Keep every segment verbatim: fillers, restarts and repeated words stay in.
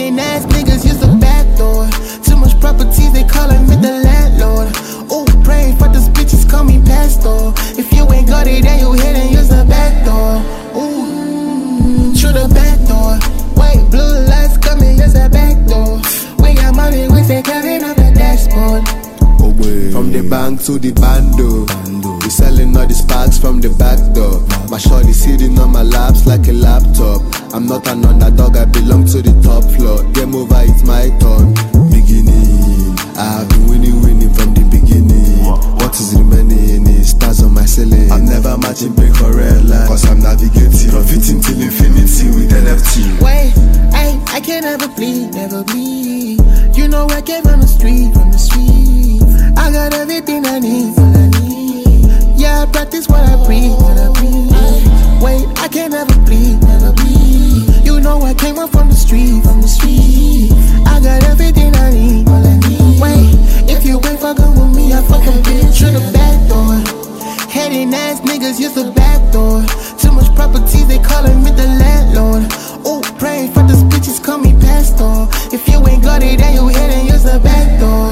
Hating ass niggas use the back door. Too much properties, they calling me the landlord. Ooh, praying for these bitches, call me pastor. If you ain't got it, then you hit and use the back door. Ooh, through the back door. White, blue lights coming, use the back door. We got money, we take carrying on the dashboard. From the bank to the bando, we selling all the sparks from the back door. My shorty sitting on my laps like a laptop. I'm not an underdog, I belong to the top floor. Game over, it's my turn. Beginning, I have been winning, winning from the beginning. What is remaining is stars on my ceiling. I'm never matching break for red line, cause I'm navigating, profiting till infinity with N F T. Wait, I, I can never bleed, never bleed. You know I came from the street, from the street. I got everything I need, all I need. Yeah, I practice what I preach, what I preach. Wait, I can never bleed, never bleed. You know I came up from the street, from the street. I got everything I need, all I need. Wait, if you ain't fucking with me, I fucking bitch through the back door. Hating ass niggas use the back door. Too much properties, they calling me the landlord. Ooh, praying for these bitches, call me pastor. If you ain't got it, then you hit and use the back door.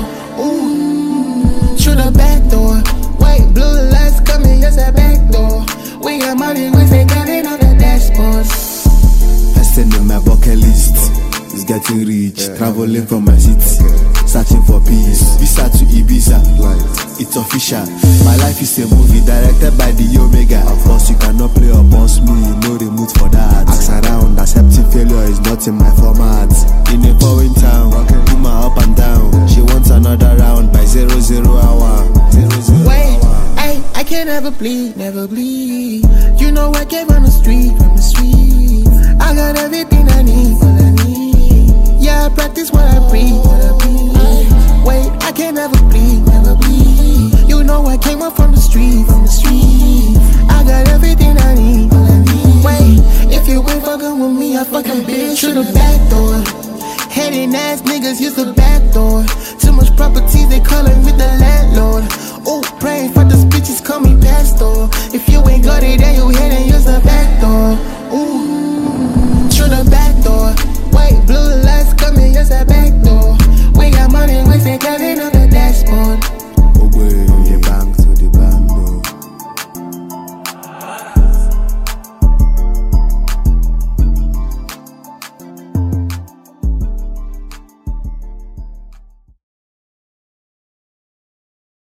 Ooh, through the back door. White, blue lights coming, use the back door. We got money, we take it on the dashboard. First thing in my bucket list is getting rich, yeah, traveling from my city, okay, searching for peace. Visa to Ibiza, right, it's official. My life is a movie directed by the Omega. Of course you cannot play or boss me, no remote for that. Ask around, accepting failure is not in my format. In a foreign town, rocking Puma up and down. She wants another round by zero zero hour. Zero, zero Wait, hour. I, I can never bleed, never bleed. You know I came from the street, from the street. I got everything I need, all I need. Yeah, I practice what I preach, what I preach. Wait, I can never bleed, never bleed. You know I came up from the street, from the street. I got everything I need, all I need. Wait, if you ain't fucking with me, I fucking bitch through the back door. Hating ass niggas use the back door. Too much properties, they calling me the landlord. Ooh, praying for these bitches, call me pastor. If you ain't got it, then you hit and use the back door. Ooh, through the back door. White, blue lights coming, use the back door.